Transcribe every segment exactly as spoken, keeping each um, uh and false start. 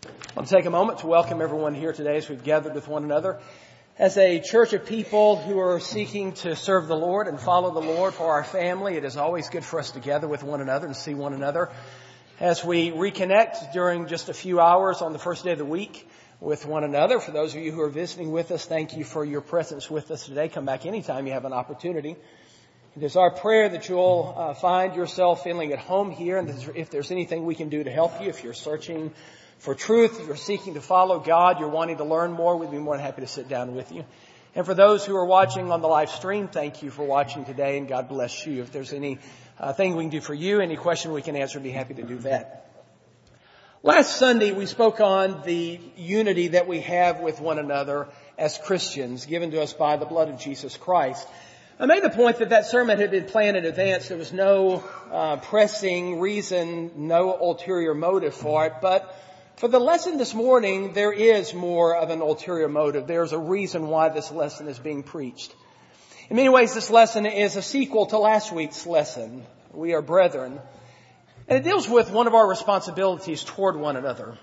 I'll take a moment to welcome everyone here today as we've gathered with one another. As a church of people who are seeking to serve the Lord and follow the Lord for our family, it is always good for us to gather with one another and see one another. As we reconnect during just a few hours on the first day of the week with one another, for those of you who are visiting with us, thank you for your presence with us today. Come back anytime you have an opportunity. It is our prayer that you'll uh, find yourself feeling at home here, and if there's anything we can do to help you, if you're searching for truth, you're seeking to follow God, you're wanting to learn more, we'd be more than happy to sit down with you. And for those who are watching on the live stream, thank you for watching today, and God bless you. If there's any uh, thing we can do for you, any question we can answer, I'd be happy to do that. Last Sunday, we spoke on the unity that we have with one another as Christians, given to us by the blood of Jesus Christ. I made the point that that sermon had been planned in advance. There was no uh, pressing reason, no ulterior motive for it, but for the lesson this morning, there is more of an ulterior motive. There's a reason why this lesson is being preached. In many ways, this lesson is a sequel to last week's lesson. We are brethren. And it deals with one of our responsibilities toward one another.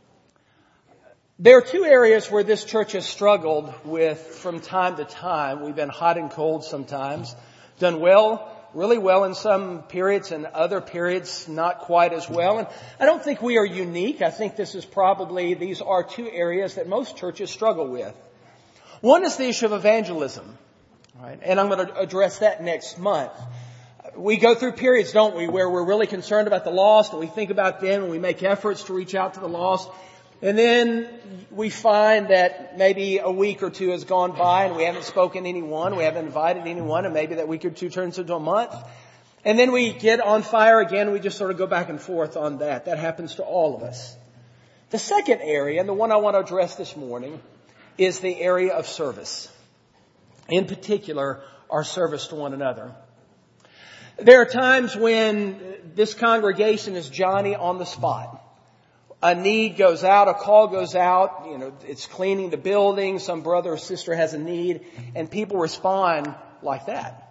There are two areas where this church has struggled with from time to time. We've been hot and cold sometimes, done well, really well in some periods, and other periods not quite as well. And I don't think we are unique. I think this is probably, these are two areas that most churches struggle with. One is the issue of evangelism, right? And I'm going to address that next month. We go through periods, don't we, where we're really concerned about the lost, and we think about them, and we make efforts to reach out to the lost. And then we find that maybe a week or two has gone by and we haven't spoken to anyone, we haven't invited anyone, and maybe that week or two turns into a month. And then we get on fire again, we just sort of go back and forth on that. That happens to all of us. The second area, and the one I want to address this morning, is the area of service. In particular, our service to one another. There are times when this congregation is Johnny on the spot. A need goes out, a call goes out, you know, it's cleaning the building, some brother or sister has a need, and people respond like that.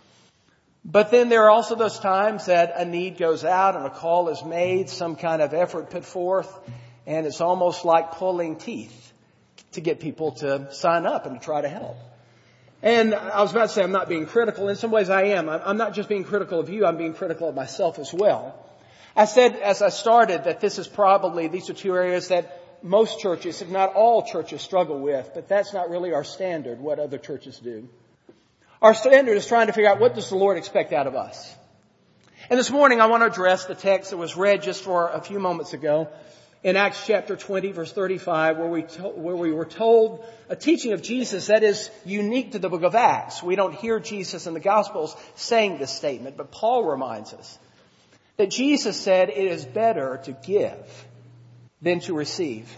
But then there are also those times that a need goes out and a call is made, some kind of effort put forth, and it's almost like pulling teeth to get people to sign up and to try to help. And I was about to say I'm not being critical. In some ways I am. I'm not just being critical of you, I'm being critical of myself as well. I said as I started that this is probably, these are two areas that most churches, if not all churches, struggle with, but that's not really our standard, what other churches do. Our standard is trying to figure out what does the Lord expect out of us. And this morning I want to address the text that was read just for a few moments ago in Acts chapter twenty, verse thirty-five, where we, to, where we were told a teaching of Jesus that is unique to the book of Acts. We don't hear Jesus in the Gospels saying this statement, but Paul reminds us that Jesus said it is better to give than to receive.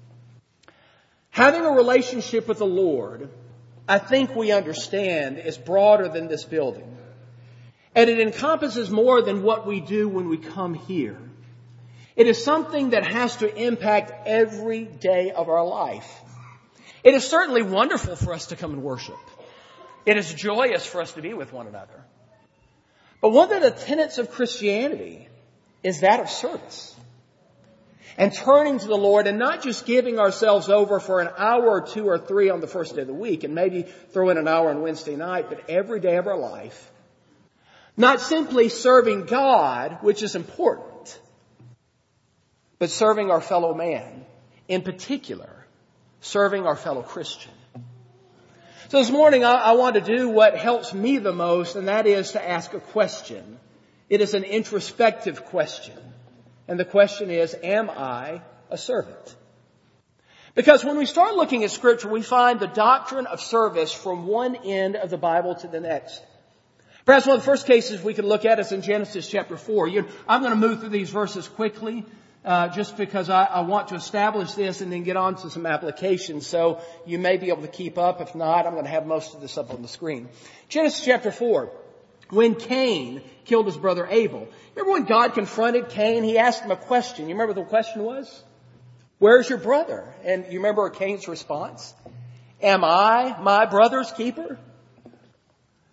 Having a relationship with the Lord, I think we understand, is broader than this building. And it encompasses more than what we do when we come here. It is something that has to impact every day of our life. It is certainly wonderful for us to come and worship. It is joyous for us to be with one another. But one of the tenets of Christianity is that of service. And turning to the Lord and not just giving ourselves over for an hour or two or three on the first day of the week and maybe throw in an hour on Wednesday night, but every day of our life. Not simply serving God, which is important, but serving our fellow man. In particular, serving our fellow Christian. So this morning I, I want to do what helps me the most, and that is to ask a question. It is an introspective question. And the question is, am I a servant? Because when we start looking at Scripture, we find the doctrine of service from one end of the Bible to the next. Perhaps one of the first cases we could look at is in Genesis chapter four. You, I'm going to move through these verses quickly. Uh, just because I, I want to establish this and then get on to some applications. So you may be able to keep up. If not, I'm going to have most of this up on the screen. Genesis chapter four. When Cain killed his brother Abel. Remember when God confronted Cain? He asked him a question. You remember what the question was? Where's your brother? And you remember Cain's response? Am I my brother's keeper?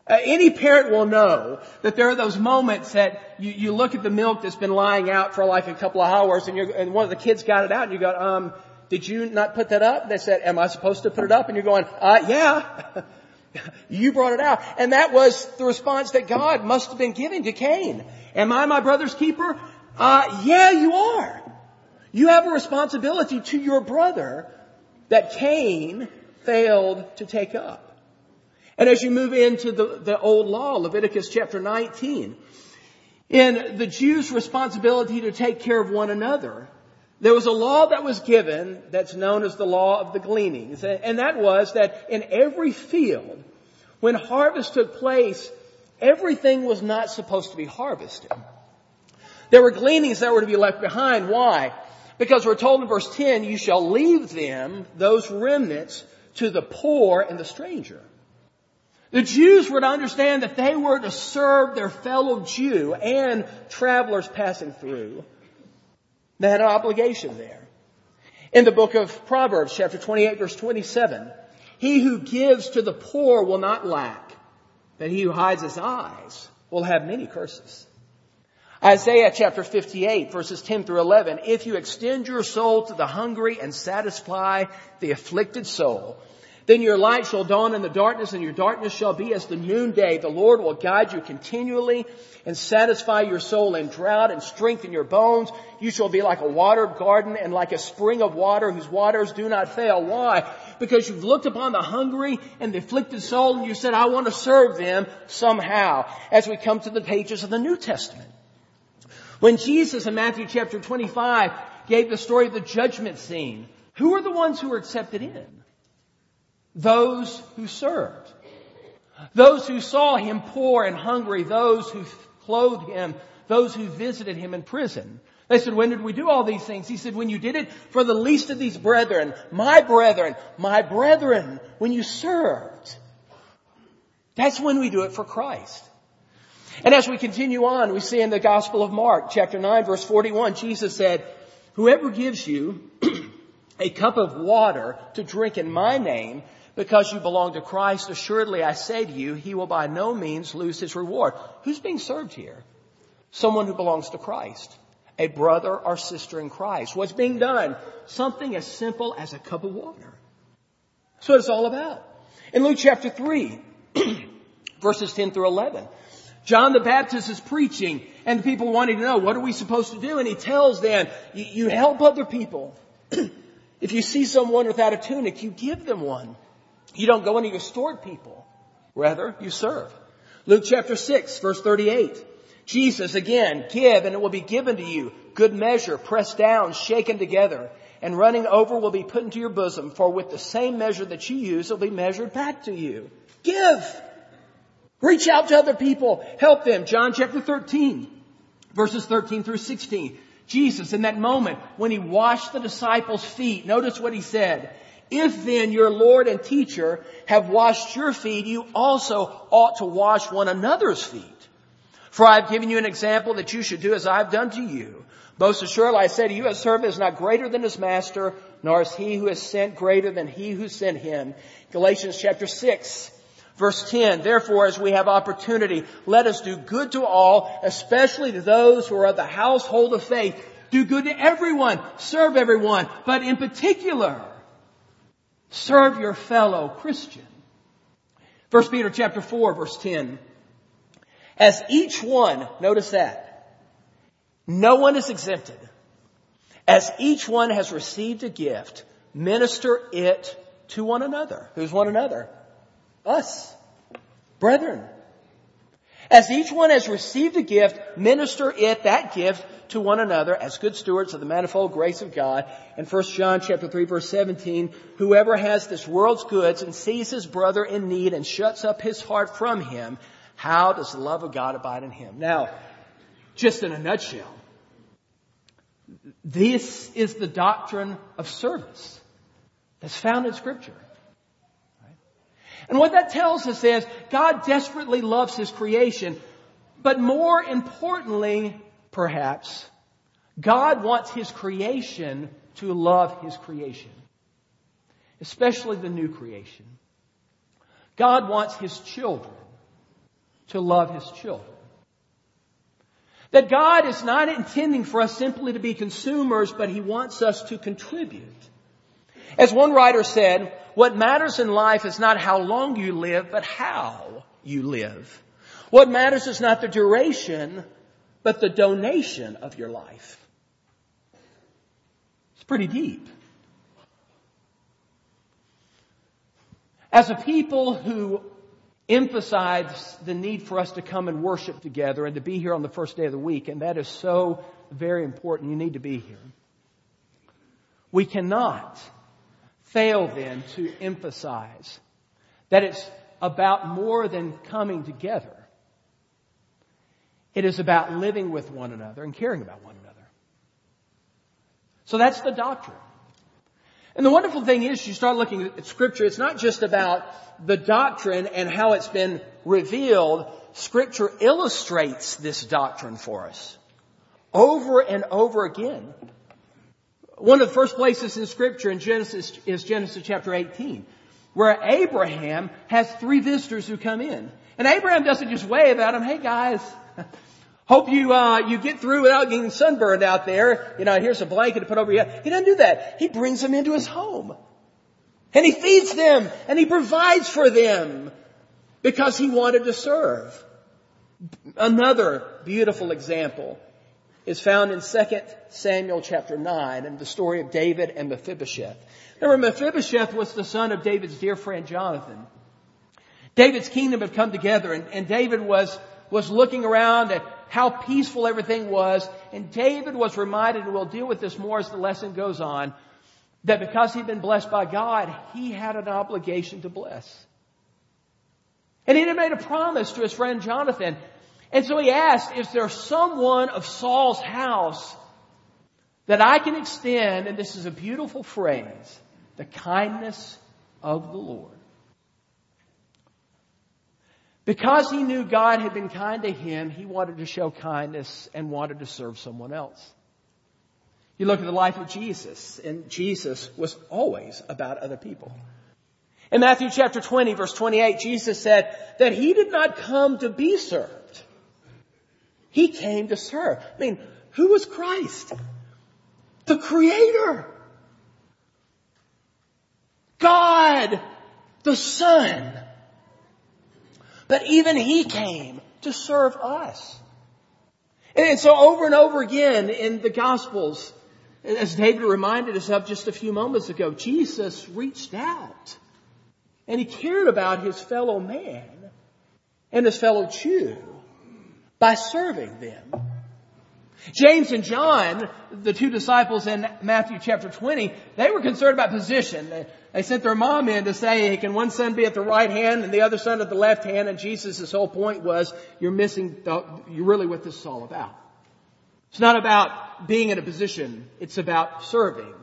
Uh, any parent will know that there are those moments that you, you look at the milk that's been lying out for like a couple of hours and, you're, and one of the kids got it out and you go, um, did you not put that up? They said, am I supposed to put it up? And you're going, uh, yeah, you brought it out. And that was the response that God must have been giving to Cain. Am I my brother's keeper? Uh, yeah, you are. You have a responsibility to your brother that Cain failed to take up. And as you move into the, the old law, Leviticus chapter nineteen, in the Jews' responsibility to take care of one another, there was a law that was given that's known as the law of the gleanings. And that was that in every field, when harvest took place, everything was not supposed to be harvested. There were gleanings that were to be left behind. Why? Because we're told in verse ten, you shall leave them, those remnants, to the poor and the stranger. The Jews were to understand that they were to serve their fellow Jew and travelers passing through. They had an obligation there. In the book of Proverbs, chapter twenty-eight, verse twenty-seven, he who gives to the poor will not lack, but he who hides his eyes will have many curses. Isaiah chapter fifty-eight, verses ten through eleven, if you extend your soul to the hungry and satisfy the afflicted soul, then your light shall dawn in the darkness, and your darkness shall be as the noonday. The Lord will guide you continually and satisfy your soul in drought and strengthen your bones. You shall be like a watered garden and like a spring of water whose waters do not fail. Why? Because you've looked upon the hungry and the afflicted soul and you said, I want to serve them somehow. As we come to the pages of the New Testament. When Jesus in Matthew chapter twenty-five gave the story of the judgment scene, who are the ones who were accepted in? Those who served. Those who saw him poor and hungry. Those who clothed him. Those who visited him in prison. They said, when did we do all these things? He said, when you did it for the least of these brethren, my brethren, my brethren, when you served. That's when we do it for Christ. And as we continue on, we see in the Gospel of Mark, chapter nine, verse forty-one, Jesus said, whoever gives you a cup of water to drink in my name, because you belong to Christ, assuredly I say to you, he will by no means lose his reward. Who's being served here? Someone who belongs to Christ. A brother or sister in Christ. What's being done? Something as simple as a cup of water. That's what it's all about. In Luke chapter three, verses ten through eleven, John the Baptist is preaching and the people wanting to know, what are we supposed to do? And he tells them, you, you help other people. If you see someone without a tunic, you give them one. You don't go and you extort people. Rather, you serve. Luke chapter six, verse thirty-eight. Jesus, again, give and it will be given to you. Good measure, pressed down, shaken together, and running over will be put into your bosom. For with the same measure that you use, it will be measured back to you. Give. Reach out to other people. Help them. John chapter thirteen, verses thirteen through sixteen. Jesus, in that moment when he washed the disciples' feet, notice what he said. If then your Lord and teacher have washed your feet, you also ought to wash one another's feet. For I have given you an example that you should do as I have done to you. Most assuredly I say to you, a servant is not greater than his master, nor is he who is sent greater than he who sent him. Galatians chapter six, verse ten. Therefore, as we have opportunity, let us do good to all, especially to those who are of the household of faith. Do good to everyone. Serve everyone. But in particular, serve your fellow Christian. First Peter chapter four, verse ten. As each one, notice that, no one is exempted. As each one has received a gift, minister it to one another. Who's one another? Us. Brethren. As each one has received a gift, minister it, that gift, to one another as good stewards of the manifold grace of God. In First John chapter three, verse seventeen, whoever has this world's goods and sees his brother in need and shuts up his heart from him, how does the love of God abide in him? Now, just in a nutshell, this is the doctrine of service that's found in Scripture. And what that tells us is God desperately loves His creation, but more importantly, perhaps, God wants His creation to love His creation, especially the new creation. God wants His children to love His children. That God is not intending for us simply to be consumers, but He wants us to contribute. As one writer said, what matters in life is not how long you live, but how you live. What matters is not the duration, but the donation of your life. It's pretty deep. As a people who emphasize the need for us to come and worship together and to be here on the first day of the week, and that is so very important. You need to be here. We cannot fail then to emphasize that it's about more than coming together. It is about living with one another and caring about one another. So that's the doctrine. And the wonderful thing is, you start looking at Scripture, it's not just about the doctrine and how it's been revealed. Scripture illustrates this doctrine for us over and over again. One of the first places in Scripture in Genesis is Genesis chapter eighteen, where Abraham has three visitors who come in. And Abraham doesn't just wave at them, hey guys, hope you uh you get through without getting sunburned out there. You know, here's a blanket to put over you. He doesn't do that. He brings them into his home. And he feeds them and he provides for them because he wanted to serve. Another beautiful example is found in Second Samuel chapter nine and the story of David and Mephibosheth. Remember, Mephibosheth was the son of David's dear friend Jonathan. David's kingdom had come together and, and David was, was looking around at how peaceful everything was. And David was reminded, and we'll deal with this more as the lesson goes on, that because he'd been blessed by God, he had an obligation to bless. And he had made a promise to his friend Jonathan. And so he asked, is there someone of Saul's house that I can extend, and this is a beautiful phrase, the kindness of the Lord? Because he knew God had been kind to him, he wanted to show kindness and wanted to serve someone else. You look at the life of Jesus, and Jesus was always about other people. In Matthew chapter twenty, verse twenty-eight, Jesus said that he did not come to be served. He came to serve. I mean, who was Christ? The Creator. God, the Son. But even He came to serve us. And so over and over again in the Gospels, as David reminded us of just a few moments ago, Jesus reached out and He cared about His fellow man and His fellow Jew by serving them. James and John, the two disciples in Matthew chapter twenty, they were concerned about position. They, they sent their mom in to say, hey, can one son be at the right hand and the other son at the left hand? And Jesus' whole point was, you're missing, the, you're really what this is all about. It's not about being in a position. It's about serving.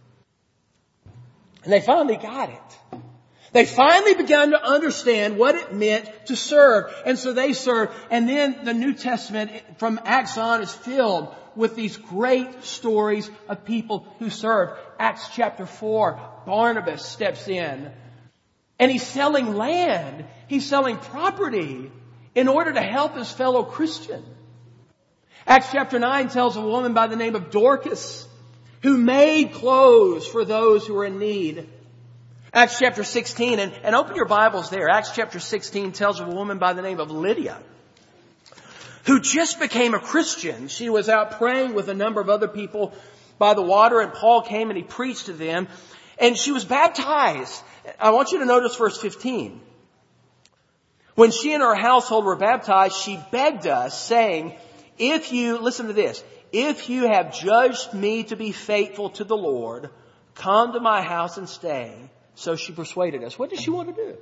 And they finally got it. They finally began to understand what it meant to serve. And so they served. And then the New Testament from Acts on is filled with these great stories of people who served. Acts chapter four, Barnabas steps in. And he's selling land. He's selling property in order to help his fellow Christian. Acts chapter nine tells of a woman by the name of Dorcas who made clothes for those who were in need. Acts chapter sixteen, and, and open your Bibles there. Acts chapter sixteen tells of a woman by the name of Lydia who just became a Christian. She was out praying with a number of other people by the water, and Paul came and he preached to them. And she was baptized. I want you to notice verse fifteen. When she and her household were baptized, she begged us, saying, if you, listen to this, if you have judged me to be faithful to the Lord, come to my house and stay. So she persuaded us. What did she want to do?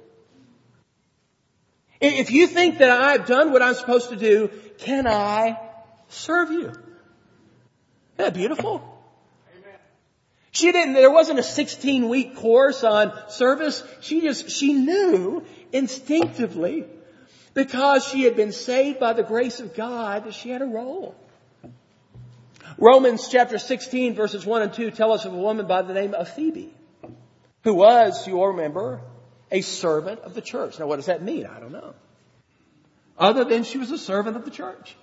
If you think that I've done what I'm supposed to do, can I serve you? Isn't that beautiful? Amen. She didn't, there wasn't a sixteen week course on service. She just, she knew instinctively, because she had been saved by the grace of God, that she had a role. Romans chapter sixteen verses one and two tell us of a woman by the name of Phoebe, who was, you all remember, a servant of the church. Now what does that mean? I don't know. other than she was a servant of the church.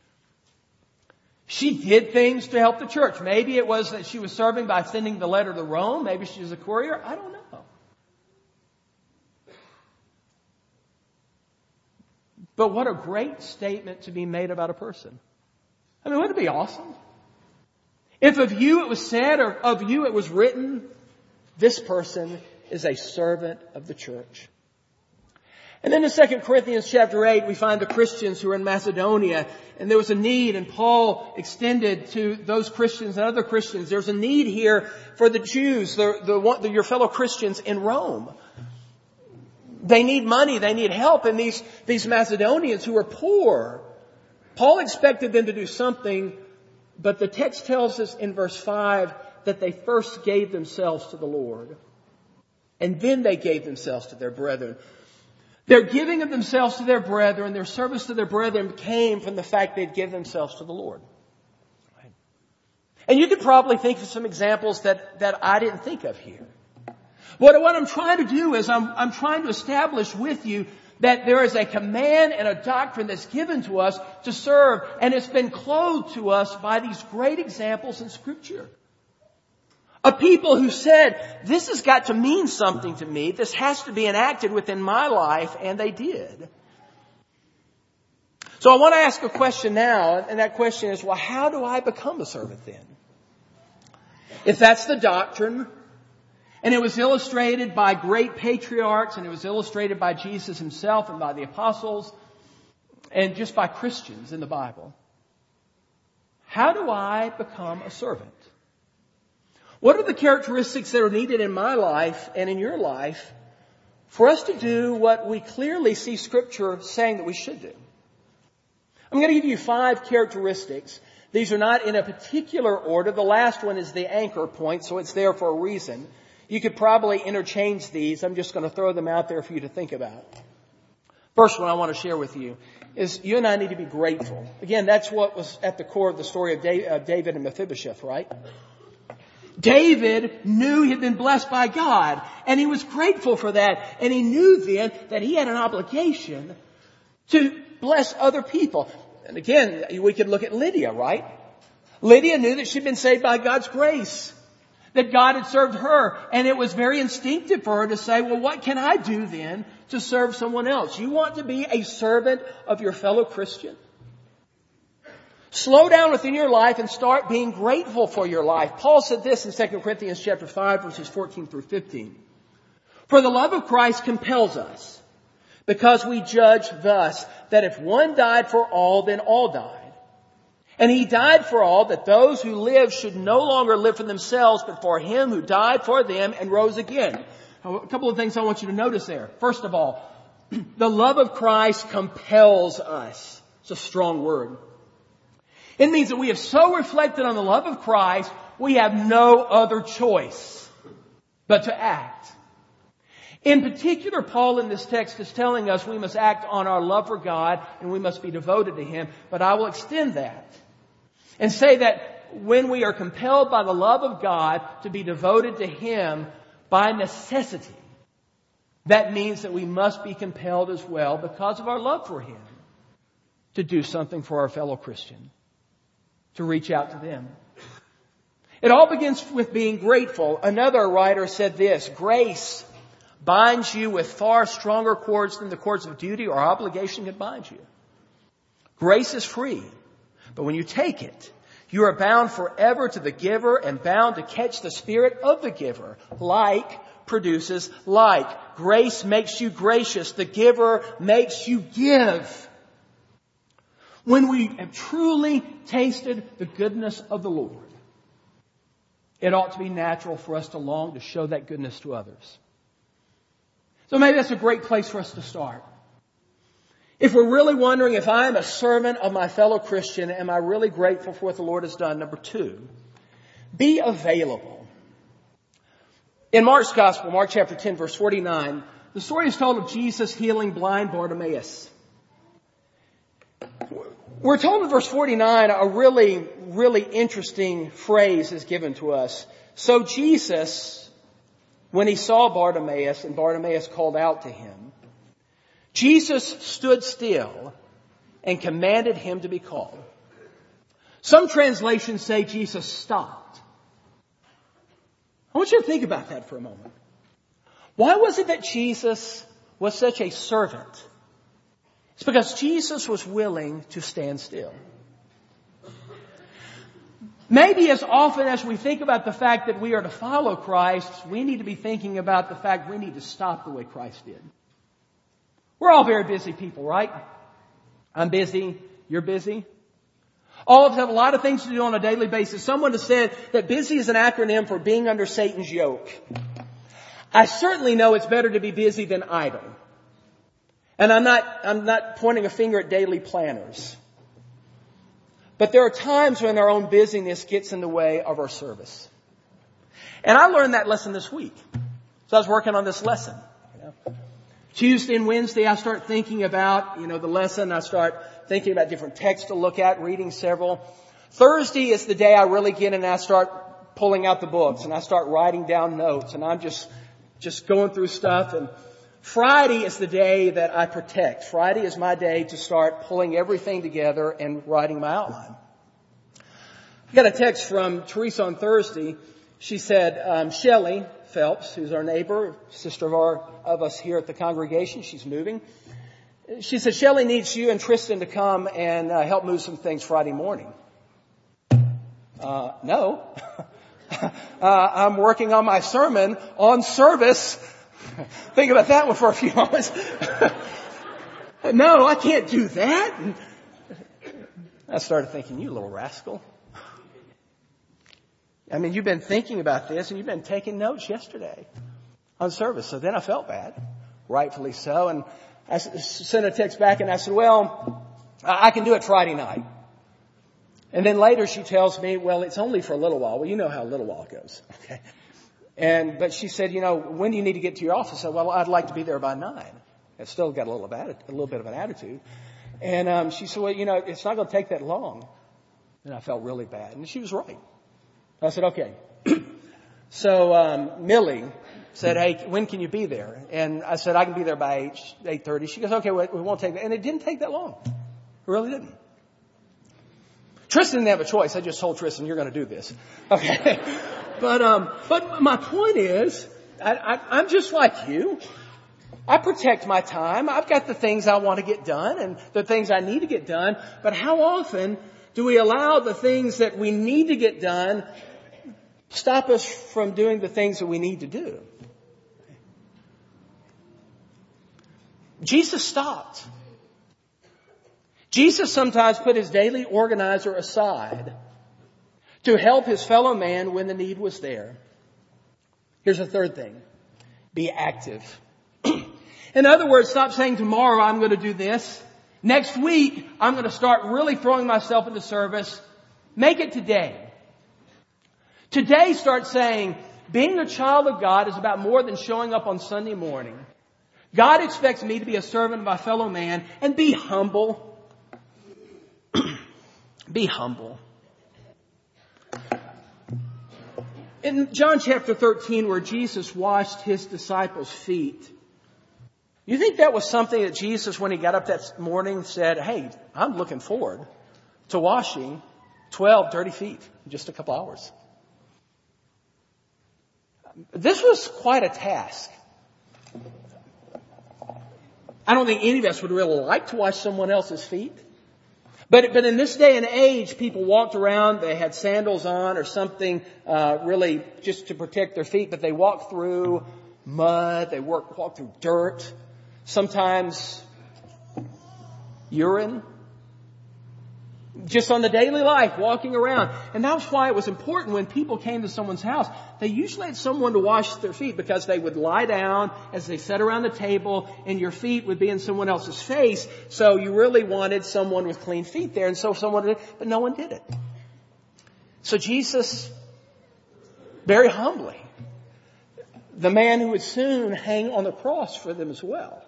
She did things to help the church. Maybe it was that she was serving by sending the letter to Rome. Maybe she was a courier. I don't know. But what a great statement to be made about a person. I mean, wouldn't it be awesome? If of you it was said, or of you it was written, this person is a servant of the church. And then in Second Corinthians chapter eight, we find the Christians who are in Macedonia, and there was a need, and Paul extended to those Christians and other Christians. There's a need here for the Jews, the, the, the, your fellow Christians in Rome. They need money, they need help, and these, these Macedonians who are poor, Paul expected them to do something, but the text tells us in verse five that they first gave themselves to the Lord. And then they gave themselves to their brethren. Their giving of themselves to their brethren, their service to their brethren came from the fact they'd give themselves to the Lord. And you could probably think of some examples that, that I didn't think of here. What, what I'm trying to do is I'm, I'm trying to establish with you that there is a command and a doctrine that's given to us to serve, and it's been clothed to us by these great examples in Scripture. A people who said, this has got to mean something to me. This has to be enacted within my life. And they did. So I want to ask a question now. And that question is, well, how do I become a servant then? If that's the doctrine, and it was illustrated by great patriarchs, and it was illustrated by Jesus himself and by the apostles, and just by Christians in the Bible, how do I become a servant? What are the characteristics that are needed in my life and in your life for us to do what we clearly see Scripture saying that we should do? I'm going to give you five characteristics. These are not in a particular order. The last one is the anchor point, so it's there for a reason. You could probably interchange these. I'm just going to throw them out there for you to think about. First one I want to share with you is you and I need to be grateful. Again, that's what was at the core of the story of David and Mephibosheth, right? David knew he had been blessed by God, and he was grateful for that. And he knew then that he had an obligation to bless other people. And again, we could look at Lydia, right? Lydia knew that she'd been saved by God's grace, that God had served her. And it was very instinctive for her to say, well, what can I do then to serve someone else? You want to be a servant of your fellow Christian? Slow down within your life and start being grateful for your life. Paul said this in Second Corinthians chapter five, verses fourteen through fifteen. For the love of Christ compels us, because we judge thus, that if one died for all, then all died. And he died for all, that those who live should no longer live for themselves, but for him who died for them and rose again. Now, a couple of things I want you to notice there. First of all, the love of Christ compels us. It's a strong word. It means that we have so reflected on the love of Christ, we have no other choice but to act. In particular, Paul in this text is telling us we must act on our love for God and we must be devoted to Him. But I will extend that and say that when we are compelled by the love of God to be devoted to Him by necessity, that means that we must be compelled as well, because of our love for Him, to do something for our fellow Christian, to reach out to them. It all begins with being grateful. Another writer said this, grace binds you with far stronger cords than the cords of duty or obligation can bind you. Grace is free, but when you take it, you are bound forever to the giver and bound to catch the spirit of the giver. Like produces like. Grace makes you gracious. The giver makes you give. When we have truly tasted the goodness of the Lord, it ought to be natural for us to long to show that goodness to others. So maybe that's a great place for us to start. If we're really wondering if I am a servant of my fellow Christian, am I really grateful for what the Lord has done? Number two, be available. In Mark's Gospel, Mark chapter ten, verse forty-nine, the story is told of Jesus healing blind Bartimaeus. We're told in verse forty-nine, a really, really interesting phrase is given to us. So Jesus, when he saw Bartimaeus, and Bartimaeus called out to him, Jesus stood still and commanded him to be called. Some translations say Jesus stopped. I want you to think about that for a moment. Why was it that Jesus was such a servant? It's because Jesus was willing to stand still. Maybe as often as we think about the fact that we are to follow Christ, we need to be thinking about the fact we need to stop the way Christ did. We're all very busy people, right? I'm busy. You're busy. All of us have a lot of things to do on a daily basis. Someone has said that busy is an acronym for being under Satan's yoke. I certainly know it's better to be busy than idle. And I'm not, I'm not pointing a finger at daily planners. But there are times when our own busyness gets in the way of our service. And I learned that lesson this week. So I was working on this lesson. You know. Tuesday and Wednesday, I start thinking about, you know, the lesson. I start thinking about different texts to look at, reading several. Thursday is the day I really get in and I start pulling out the books and I start writing down notes and I'm just, just going through stuff. And Friday is the day that I protect. Friday is my day to start pulling everything together and writing my outline. I got a text from Teresa on Thursday. She said, um, Shelley Phelps, who's our neighbor, sister of our, of us here at the congregation, she's moving. She said, Shelley needs you and Tristan to come and uh, help move some things Friday morning. Uh, no. uh, I'm working on my sermon on service. Think about that one for a few moments. No, I can't do that. And I started thinking, you little rascal. I mean, you've been thinking about this and you've been taking notes yesterday on service. So then I felt bad, rightfully so. And I sent a text back and I said, well, I can do it Friday night. And then later she tells me, well, it's only for a little while. Well, you know how a little while goes. Okay. And, but she said, you know, when do you need to get to your office? I said, well, I'd like to be there by nine. I still got a little, of atti- a little bit of an attitude. And, um, she said, well, you know, it's not going to take that long. And I felt really bad. And she was right. I said, okay. So, um, Millie said, hey, when can you be there? And I said, I can be there by eight, eight thirty. She goes, okay, well, it won't take that. And it didn't take that long. It really didn't. Tristan didn't have a choice. I just told Tristan, you're going to do this. Okay. But, um, but my point is, I, I, I'm just like you. I protect my time. I've got the things I want to get done and the things I need to get done. But how often do we allow the things that we need to get done stop us from doing the things that we need to do? Jesus stopped. Jesus sometimes put his daily organizer aside to help his fellow man when the need was there. Here's the third thing. Be active. In other words, stop saying tomorrow I'm going to do this. Next week I'm going to start really throwing myself into service. Make it today. Today start saying, being a child of God is about more than showing up on Sunday morning. God expects me to be a servant of my fellow man and be humble. Be humble. In John chapter thirteen, where Jesus washed his disciples' feet, you think that was something that Jesus, when he got up that morning, said, hey, I'm looking forward to washing twelve dirty feet in just a couple hours. This was quite a task. I don't think any of us would really like to wash someone else's feet. But, but in this day and age, people walked around, they had sandals on or something, uh, really just to protect their feet, but they walked through mud, they walked, walked through dirt, sometimes urine, just on the daily life, walking around. And that's why it was important when people came to someone's house, they usually had someone to wash their feet because they would lie down as they sat around the table and your feet would be in someone else's face. So you really wanted someone with clean feet there. And so someone did, but no one did it. So Jesus, very humbly, the man who would soon hang on the cross for them as well,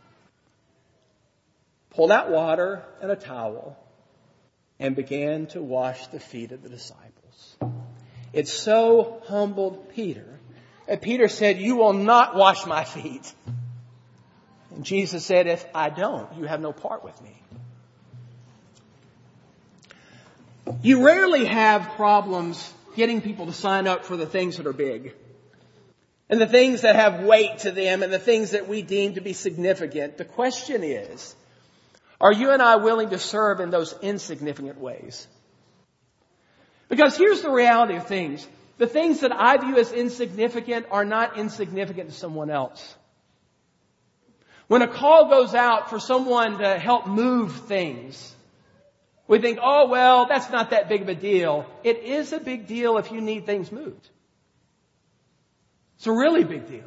pulled out water and a towel and began to wash the feet of the disciples. It so humbled Peter. And Peter said, you will not wash my feet. And Jesus said, if I don't, you have no part with me. You rarely have problems getting people to sign up for the things that are big. And the things that have weight to them and the things that we deem to be significant. The question is, are you and I willing to serve in those insignificant ways? Because here's the reality of things. The things that I view as insignificant are not insignificant to someone else. When a call goes out for someone to help move things, we think, oh, well, that's not that big of a deal. It is a big deal if you need things moved. It's a really big deal.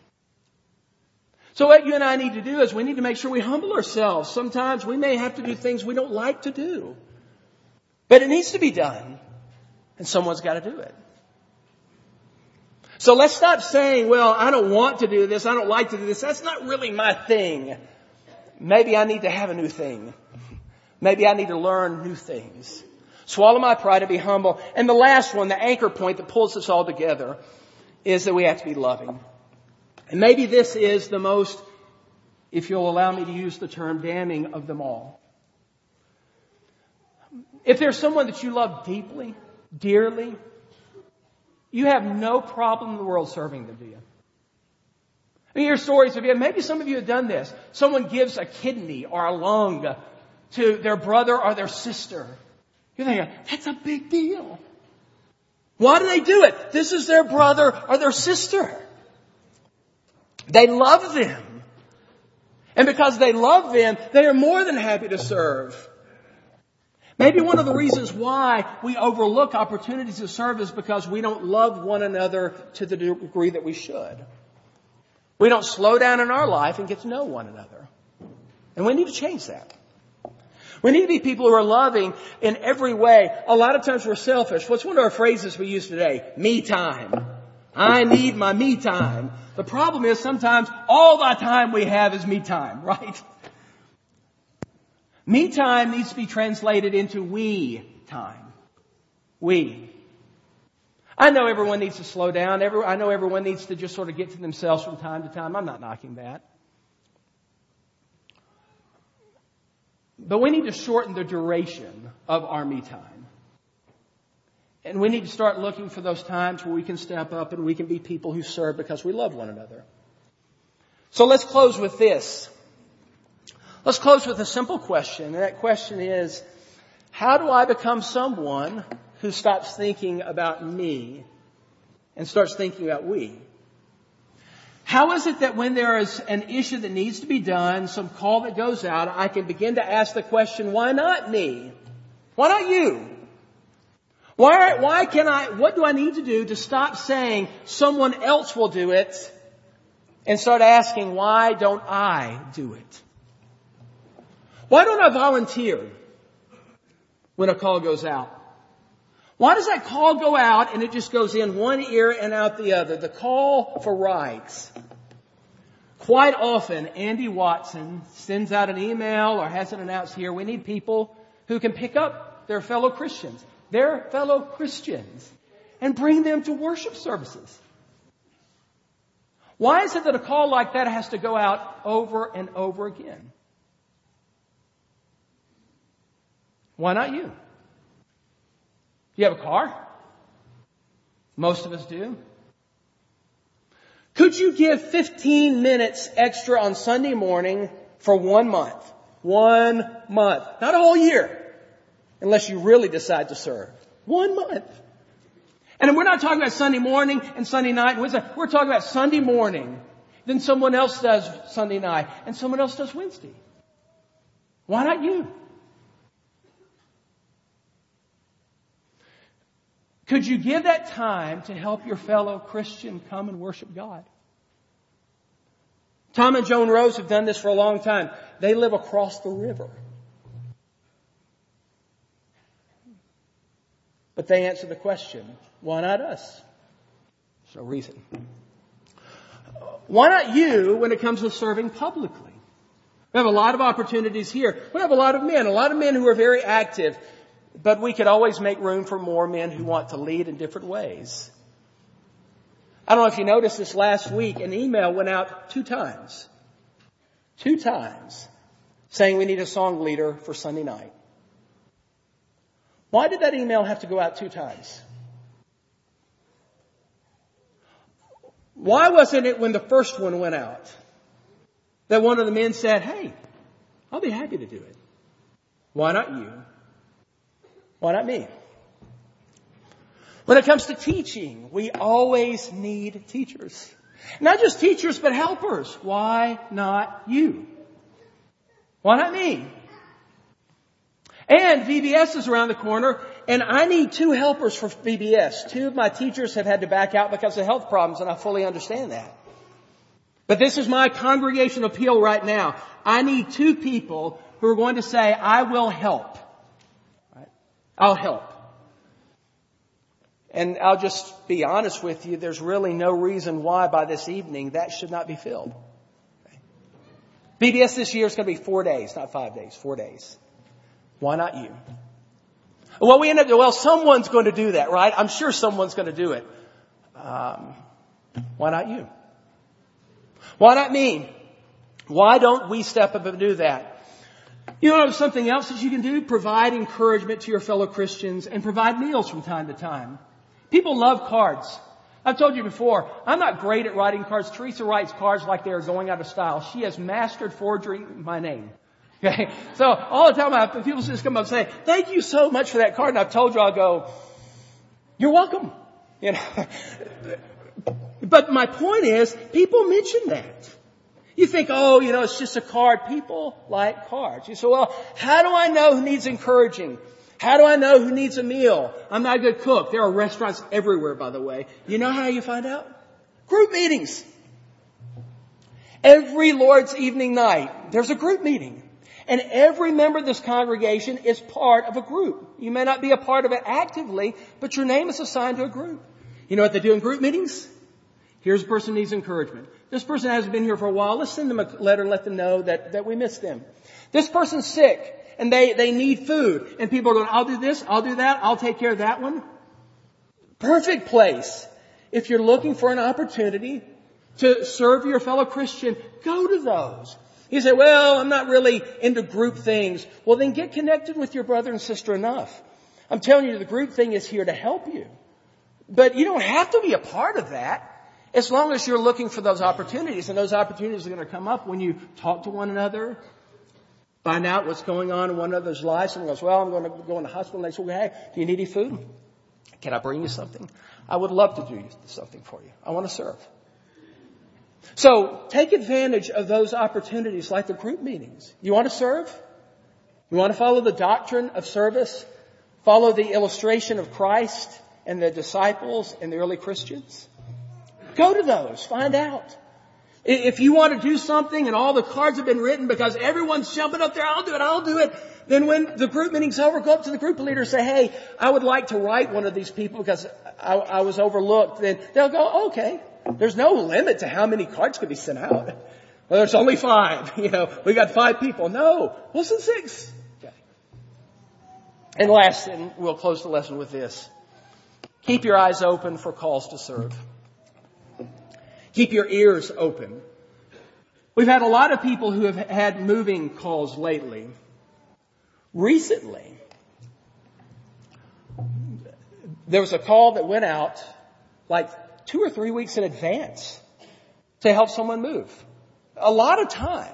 So what you and I need to do is we need to make sure we humble ourselves. Sometimes we may have to do things we don't like to do. But it needs to be done. And someone's got to do it. So let's stop saying, well, I don't want to do this. I don't like to do this. That's not really my thing. Maybe I need to have a new thing. Maybe I need to learn new things. Swallow my pride and be humble. And the last one, the anchor point that pulls us all together, is that we have to be loving. And maybe this is the most, if you'll allow me to use the term, damning of them all. If there's someone that you love deeply, dearly, you have no problem in the world serving them, do you? I hear stories of you. Maybe some of you have done this. Someone gives a kidney or a lung to their brother or their sister. You're thinking, that's a big deal. Why do they do it? This is their brother or their sister. They love them. And because they love them, they are more than happy to serve. Maybe one of the reasons why we overlook opportunities to serve is because we don't love one another to the degree that we should. We don't slow down in our life and get to know one another. And we need to change that. We need to be people who are loving in every way. A lot of times we're selfish. What's one of our phrases we use today? Me time. I need my me time. The problem is sometimes all the time we have is me time, right? Me time needs to be translated into we time. We. I know everyone needs to slow down. Every, I know everyone needs to just sort of get to themselves from time to time. I'm not knocking that. But we need to shorten the duration of our me time. And we need to start looking for those times where we can step up and we can be people who serve because we love one another. So let's close with this. Let's close with a simple question. And that question is, how do I become someone who stops thinking about me and starts thinking about we? How is it that when there is an issue that needs to be done, some call that goes out, I can begin to ask the question, why not me? Why not you? Why, why can I, what do I need to do to stop saying someone else will do it and start asking, why don't I do it? Why don't I volunteer when a call goes out? Why does that call go out and it just goes in one ear and out the other? The call for rides. Quite often, Andy Watson sends out an email or has it announced here, we need people who can pick up their fellow Christians, their fellow Christians, and bring them to worship services. Why is it that a call like that has to go out over and over again? Why not you? Do you have a car? Most of us do. Could you give fifteen minutes extra on Sunday morning for one month? One month. Not a whole year. Unless you really decide to serve. One month. And we're not talking about Sunday morning and Sunday night. We're talking about Sunday morning. Then someone else does Sunday night. And someone else does Wednesday. Why not you? Could you give that time to help your fellow Christian come and worship God? Tom and Joan Rose have done this for a long time. They live across the river. But they answer the question, why not us? There's no reason. Why not you when it comes to serving publicly? We have a lot of opportunities here. We have a lot of men, a lot of men who are very active. But we could always make room for more men who want to lead in different ways. I don't know if you noticed this last week, an email went out two times. Two times. Saying we need a song leader for Sunday night. Why did that email have to go out two times? Why wasn't it when the first one went out that one of the men said, hey, I'll be happy to do it? Why not you? Why not me? When it comes to teaching, we always need teachers. Not just teachers, but helpers. Why not you? Why not me? And V B S is around the corner, and I need two helpers for V B S. Two of my teachers have had to back out because of health problems, and I fully understand that. But this is my congregation appeal right now. I need two people who are going to say, I will help. Right? I'll help. And I'll just be honest with you, there's really no reason why by this evening that should not be filled. Okay. V B S this year is going to be four days, not five days, four days. Why not you? Well, we end up, well, someone's going to do that, right? I'm sure someone's going to do it. Um, why not you? Why not me? Why don't we step up and do that? You know something else that you can do? Provide encouragement to your fellow Christians and provide meals from time to time. People love cards. I've told you before, I'm not great at writing cards. Teresa writes cards like they're going out of style. She has mastered forging my name. Okay, so all the time I have people just come up and say, thank you so much for that card. And I've told you, I'll go, you're welcome. You know, but my point is, people mention that. You think, oh, you know, it's just a card. People like cards. You say, well, how do I know who needs encouraging? How do I know who needs a meal? I'm not a good cook. There are restaurants everywhere, by the way. You know how you find out? Group meetings. Every Lord's evening night, there's a group meeting. And every member of this congregation is part of a group. You may not be a part of it actively, but your name is assigned to a group. You know what they do in group meetings? Here's a person who needs encouragement. This person hasn't been here for a while. Let's send them a letter and let them know that, that we miss them. This person's sick and they, they need food. And people are going, I'll do this, I'll do that, I'll take care of that one. Perfect place. If you're looking for an opportunity to serve your fellow Christian, go to those. You say, well, I'm not really into group things. Well, then get connected with your brother and sister enough. I'm telling you, the group thing is here to help you. But you don't have to be a part of that as long as you're looking for those opportunities. And those opportunities are going to come up when you talk to one another, find out what's going on in one another's lives. Someone goes, well, I'm going to go in the hospital. And they say, well, hey, do you need any food? Can I bring you something? I would love to do something for you. I want to serve. So take advantage of those opportunities like the group meetings. You want to serve? You want to follow the doctrine of service? Follow the illustration of Christ and the disciples and the early Christians? Go to those. Find out. If you want to do something and all the cards have been written because everyone's jumping up there, I'll do it, I'll do it. Then when the group meeting's over, go up to the group leader and say, hey, I would like to write one of these people because I, I was overlooked. Then they'll go, okay. There's no limit to how many cards could be sent out. Well, there's only five. You know, we got five people. No, we'll send six. Okay. And last, and we'll close the lesson with this. Keep your eyes open for calls to serve. Keep your ears open. We've had a lot of people who have had moving calls lately. Recently, there was a call that went out like two or three weeks in advance to help someone move. A lot of time.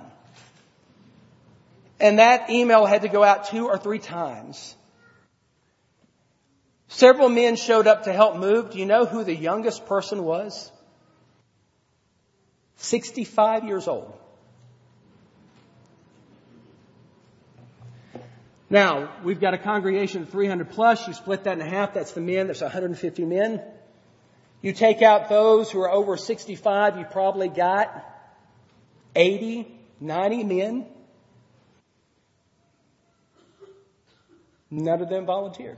And that email had to go out two or three times. Several men showed up to help move. Do you know who the youngest person was? sixty-five years old. Now, we've got a congregation of three hundred plus. You split that in half. That's the men. There's one hundred fifty men. You take out those who are over sixty-five, you probably got eighty, ninety men. None of them volunteered.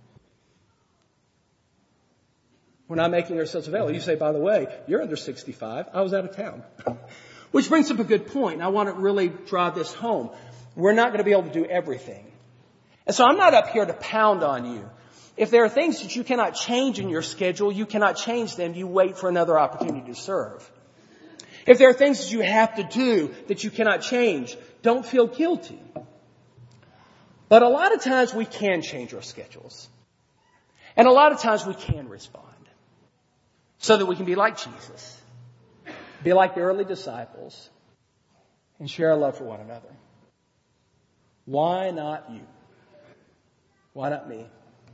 We're not making ourselves available. You say, by the way, you're under sixty-five. I was out of town. Which brings up a good point. And I want to really drive this home. We're not going to be able to do everything. And so I'm not up here to pound on you. If there are things that you cannot change in your schedule, you cannot change them. You wait for another opportunity to serve. If there are things that you have to do that you cannot change, don't feel guilty. But a lot of times we can change our schedules. And a lot of times we can respond so that we can be like Jesus, be like the early disciples, and share our love for one another. Why not you? Why not me?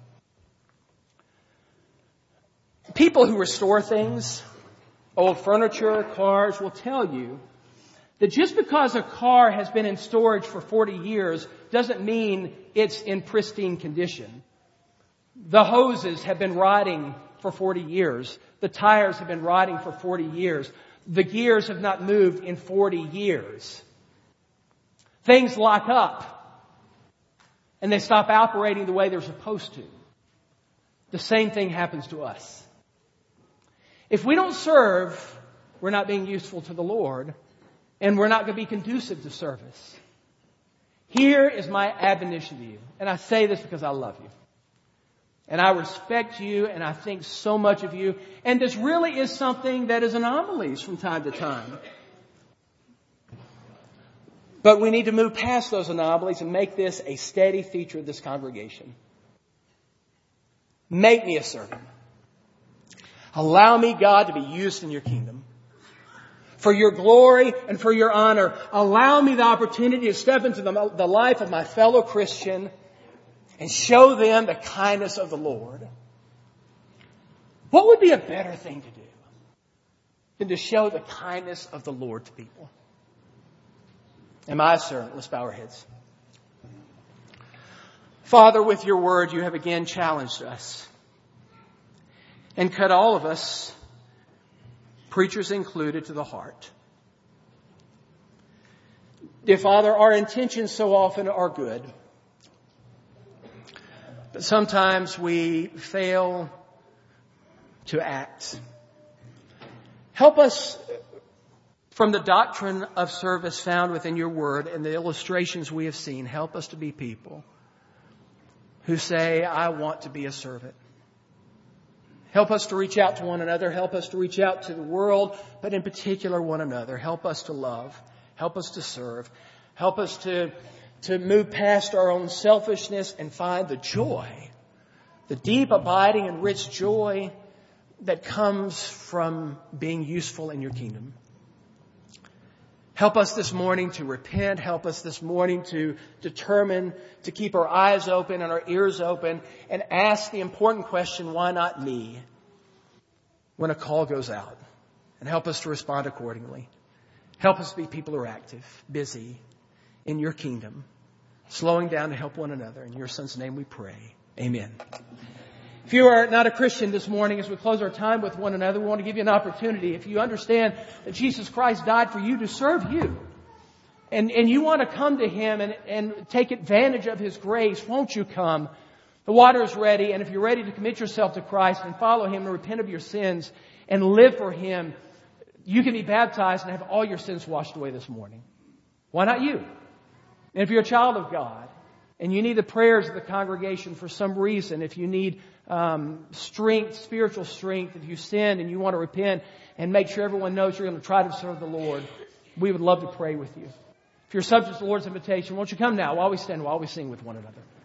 People who restore things, old furniture, cars, will tell you that just because a car has been in storage for forty years doesn't mean it's in pristine condition. The hoses have been rotting for forty years. The tires have been rotting for forty years. The gears have not moved in forty years. Things lock up and they stop operating the way they're supposed to. The same thing happens to us. If we don't serve, we're not being useful to the Lord, and we're not going to be conducive to service. Here is my admonition to you, and I say this because I love you. And I respect you, and I think so much of you. And this really is something that is anomalies from time to time. But we need to move past those anomalies and make this a steady feature of this congregation. Make me a servant. Allow me, God, to be used in your kingdom. For your glory and for your honor. Allow me the opportunity to step into the, the life of my fellow Christian and show them the kindness of the Lord. What would be a better thing to do than to show the kindness of the Lord to people? Am I a servant? Let's bow our heads. Father, with your word, you have again challenged us and cut all of us, preachers included, to the heart. Dear Father, our intentions so often are good. But sometimes we fail to act. Help us from the doctrine of service found within your word and the illustrations we have seen. Help us to be people who say, I want to be a servant. Help us to reach out to one another. Help us to reach out to the world, but in particular one another. Help us to love. Help us to serve. Help us to, to move past our own selfishness and find the joy, the deep, abiding, and rich joy that comes from being useful in your kingdom. Help us this morning to repent. Help us this morning to determine to keep our eyes open and our ears open and ask the important question, why not me, when a call goes out? And help us to respond accordingly. Help us be people who are active, busy in your kingdom, slowing down to help one another. In your Son's name we pray. Amen. If you are not a Christian this morning, as we close our time with one another, we want to give you an opportunity. If you understand that Jesus Christ died for you to serve you, and, and you want to come to Him and, and take advantage of His grace, won't you come? The water is ready, and if you're ready to commit yourself to Christ and follow Him and repent of your sins and live for Him, you can be baptized and have all your sins washed away this morning. Why not you? And if you're a child of God, and you need the prayers of the congregation for some reason, if you need um, strength, spiritual strength, if you sin and you want to repent and make sure everyone knows you're going to try to serve the Lord, we would love to pray with you. If you're subject to the Lord's invitation, won't you come now while we stand, while we sing with one another?